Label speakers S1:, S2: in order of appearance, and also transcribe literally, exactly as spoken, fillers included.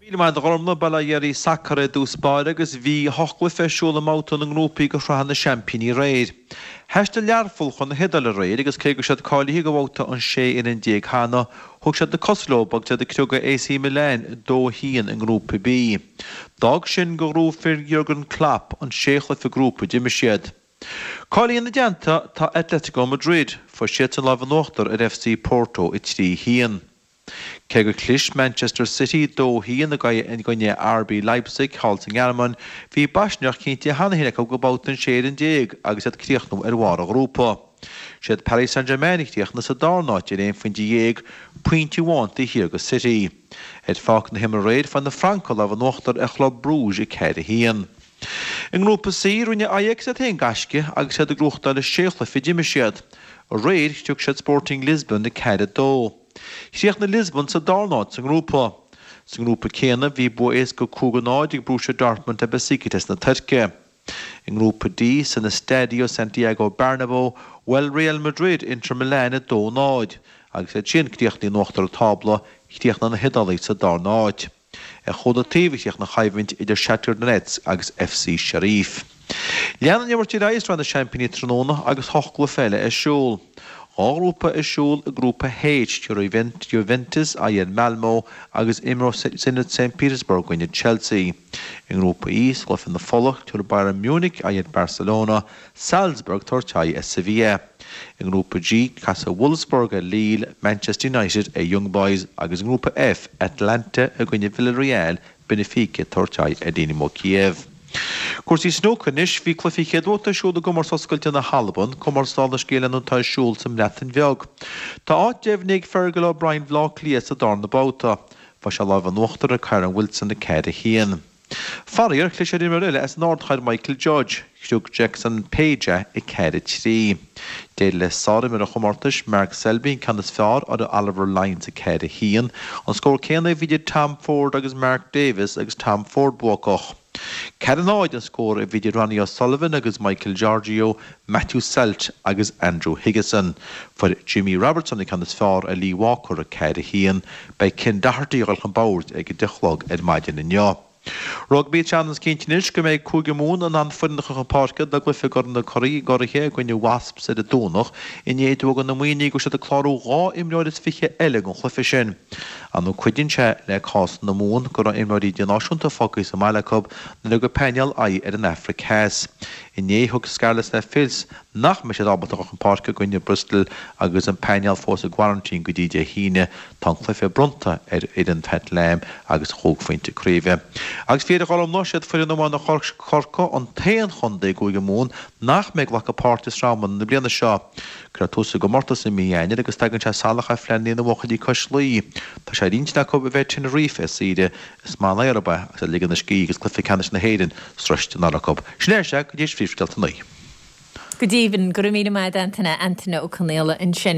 S1: Míle de gormna balla dhéirí sacre dús báir agus bhí hochla feisiúla máta an grúpaí go chrahanna championí réir. Heiste learfol chun na hidal a réir agus cé go siad cáilí go bhóta an sé in an déag hána thug siad na Coslóbag de cruga A C Milan dó híon an grúpa B. Dag sin go rúfir Jürgen Klopp an séchla fi grúpa Jimmy siad. Cáilí na deanta tá Atletico Madrid for siad an lábhan nóachtar ar F C Porto i trí híon. Cé go clis Manchester City dó híon na gine R B Leipzig Halting Alman hí baisneach cinnte hanahéna go gobátan séad an déag agus ad críochnú ar bhar a grúpa. Siad Paris Saint-Germain críochna sa dánáid ar éon fan déag pointí bhaint i Hirgo City. Ed fách na himar réid fan na Franco lábhan nóachtar a Club Brugge i ceir híon. In grúpa C runne Ajax a théon gasce agus siad a grúchta le séchla fi Jimmy siad. A réid tuag siad Sporting Lisbon na ceir dó. Siach na Lisbon sa dánáid sa grúpa. Sa grúpa céna bhí bu éis go cúganáid ag Borussia Dortmund a Besiktas na Turce. In grúpa D sa na Stadio Santiago Bernabéu well Real Madrid Inter Milan a dónáid agus é sin críochnaí nóachtar a tabla críochna na hidalaí sa dánáid. E chóda tíbhíoch na chaimhint idir Shakhtar Donetsk agus F C Sheriff. Leanan neamhartí réis ran na championí tróna agus hochla féile é siúl. Ágrúpa is siúl a grúpa H Juventus a dhéad Malmö agus imró sinna Saint Petersburg gine Chelsea. In grúpa I sglufin na Folach tuair Bayern Munich a dhéad Barcelona, Salzburg tortai a Sevilla. In grúpa G casa Wolfsburg a Lille, Manchester United a Young Boys agus in grúpa F Atlanta a gine Villarreal, Benfica tortai a Dinamo Kiev. Cuairtí snócanis bhí clufií chéadhóta siúla go mar soscailte na Halban, go mar stála scéile nó tá siúil sam leatan bheag. Tá áit déhnig fergal ó Brian Vlá lías a darna báta, fa se lábhan nóachtar a Karen Wilson na ceir híon. Farir chlis sé rimar ile as Nordchaid Michael Judge, Hugh Jackson Page i ceir trí. Déad le sára mar a chomartas Mark Selby canas fear ar a Oliver Lyons a ceir híon, an scór céna bhíidir Tom Ford agus Mark Davis agus Tom Ford buacoch. Caranáid an scór a bhíidir Ronnie O'Sullivan agus Michael Giorgio, Matthew Selt agus Andrew Higginson. For Jimmy Robertson i canas fear a Lee Walker a ceir híon, bei cin dahartaí gal an báirt ag dichlog ed maidin in neo. Rugby Channels Kintinis go méid cúige mún an an funnach an páca da glyfi gorn na chorí gorithe gwyne wasp sa de dónach in éidu gan na muoine go se de chlárú gá imreoid is fiche eile gon chlyfi sin. An nó cuidin se le cás na mún go an imreoid náisiúnta focus a Malacob na le go peinial ai ar an Afric Hes. In é thug scarlas le fils nach me sé ábatach an páca gwyne Bristol agus an peinial fós a Guarantín go díide híine tan chlyfi bronta ar idan fet leim agus chóg fainte críve. Agus féidir gálam nóisiad fyrir nómáin na chorca an taon chundé goige mún nach méid lech a pártas ráman na bliana seo. Gur túsa go mortas i míhéine agus tegann se salacha fleanní na bhchadí coslí. Tá sé rínte go be bheith sin rife ide is má leirba as a ligan na scí agus clufi canis na héidir sruiste naracob. Snéir se go dtíos fríomhstelta nuí.
S2: Good evening, go raibh míle maid antainna antainna ó Conéla in sin.